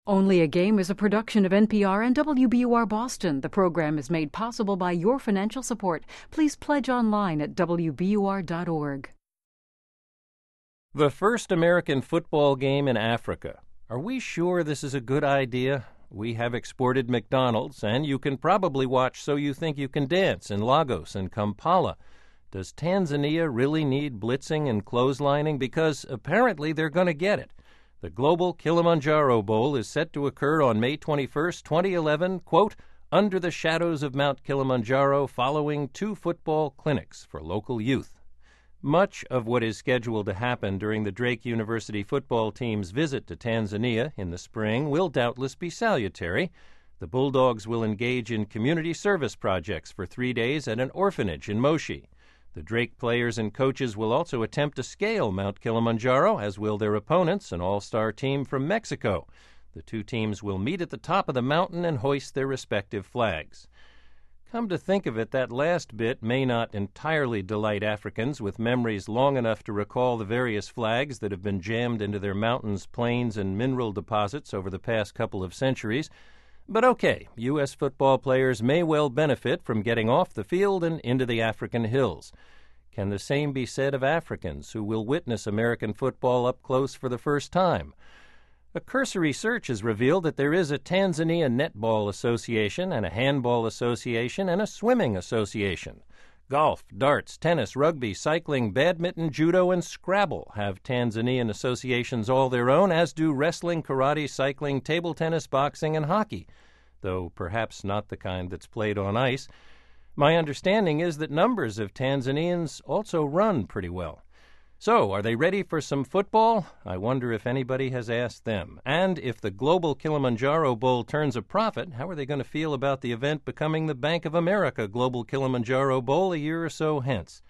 Only a Game is a production of NPR and WBUR Boston. The program is made possible by your financial support. Please pledge online at WBUR.org. The first American football game in Africa. Are we sure this is a good idea? We have exported McDonald's, and you can probably watch So You Think You Can Dance in Lagos and Kampala. Does Tanzania really need blitzing and clotheslining? Because apparently they're going to get it. The Global Kilimanjaro Bowl is set to occur on May 21st, 2011, quote, under the shadows of Mount Kilimanjaro following 2 football clinics for local youth. Much of what is scheduled to happen during the Drake University football team's visit to Tanzania in the spring will doubtless be salutary. The Bulldogs will engage in community service projects for 3 days at an orphanage in Moshi. The Drake players and coaches will also attempt to scale Mount Kilimanjaro, as will their opponents, an all-star team from Mexico. The 2 teams will meet at the top of the mountain and hoist their respective flags. Come to think of it, that last bit may not entirely delight Africans with memories long enough to recall the various flags that have been jammed into their mountains, plains, and mineral deposits over the past couple of centuries. But okay, U.S. football players may well benefit from getting off the field and into the African hills. Can the same be said of Africans who will witness American football up close for the first time? A cursory search has revealed that there is a Tanzania Netball Association and a Handball Association and a Swimming Association. Golf, darts, tennis, rugby, cycling, badminton, judo, and Scrabble have Tanzanian associations all their own, as do wrestling, karate, cycling, table tennis, boxing, and hockey, though perhaps not the kind that's played on ice. My understanding is that numbers of Tanzanians also run pretty well. So, are they ready for some football? I wonder if anybody has asked them. And if the Global Kilimanjaro Bowl turns a profit, how are they going to feel about the event becoming the Bank of America Global Kilimanjaro Bowl a year or so hence?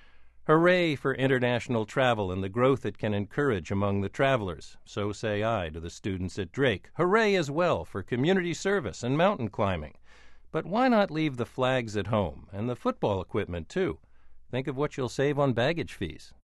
Hooray for international travel and the growth it can encourage among the travelers. So say I to the students at Drake. Hooray as well for community service and mountain climbing. But why not leave the flags at home, and the football equipment too? Think of what you'll save on baggage fees.